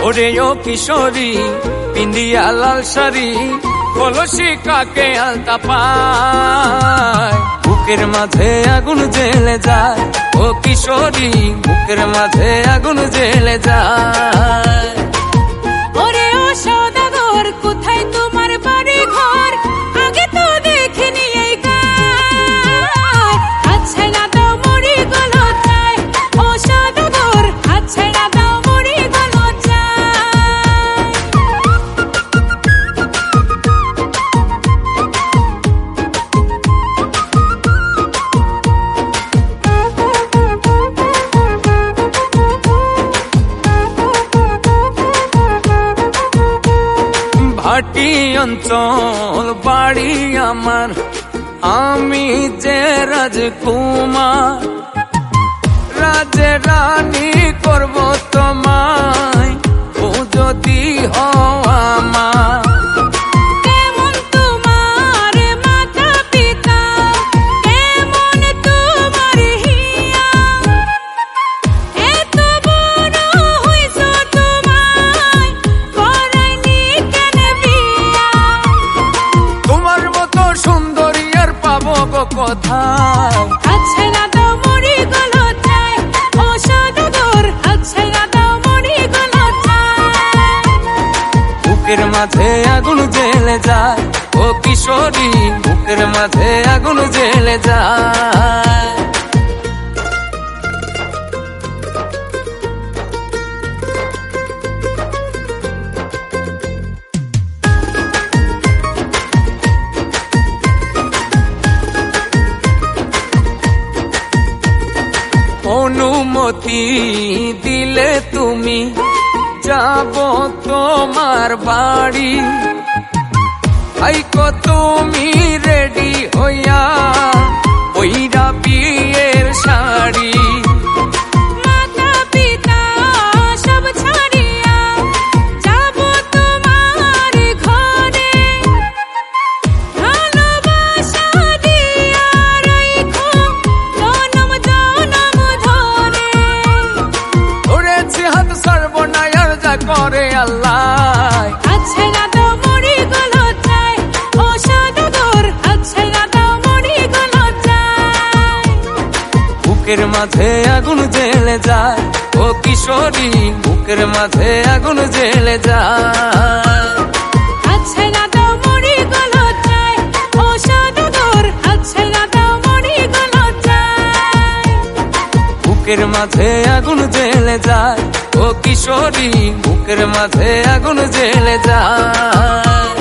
ওরে ও কিশোরী পিন্দিয়া লাল শাড়ি কলসি কাকে আলতা পায় বুকের মাঝে আগুন জ্বেলে যায় ও কিশোরী বুকের মাঝে আগুন জ্বেলে যায় ওরে ও সওদাগর কোথায় তোমার বাড়ি ঘর আগে তো দেখিনি এই গায় আচ্ছা না দাও মরি গলো চাই ও সওদাগর আচ্ছা না দাও মরি গলো ভাটি অঞ্চল বাড়ি আমার আমি যে রাজকুমার রাজে রানী করব তোমায় ও যদি হওয়া আমার কোথায় আচ্ছা না দাও মরি গলো চাই ও সওদাগর আচ্ছা না দাও মরি গলো চাই বুকের মাঝে আগুন জ্বেলে যায় ও কিশোরী বুকের মাঝে আগুন জ্বেলে যায় অনুমতি দিলে তুমি যাব তোমার বাড়ি আইকো তুমি রেডি হইয়া ওইরা বিয়ের শাড়ি মাতা পিতা সব ছাড়িয়া যাব তোমার ঘরে ভালোবাসা দিয়া রাখো জনম জনম ধরে ধরেছি হাত সর্বনায়ার যা করে আল্লাহ আচ্ছা না দাও মরি গলো চাই ও সওদাগর আচ্ছা না দাও মরি গলো চাই বুকের মাঝে আগুন জ্বেলে যায় ও কিশোরী বুকের মাঝে আগুন জ্বেলে যায় আচ্ছা না দাও মরি গলো চাই ও সওদাগর আচ্ছা না দাও মরি গলো চাই বুকের মাঝে আগুন জ্বেলে যায় ও কিশোরী বুকের মাঝে আগুন জ্বেলে যায়।